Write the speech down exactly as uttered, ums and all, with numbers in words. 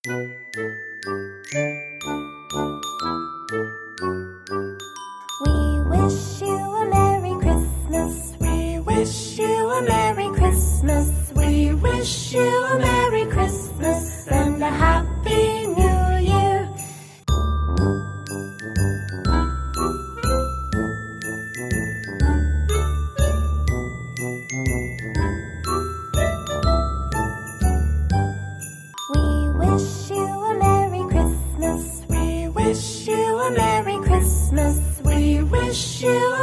We wish you a Merry Christmas. We wish you a Merry Christmas. We wish you a Merry Christmas and a Happy New Year. We wish you a Merry Christmas. We wish you a Merry Christmas. We wish you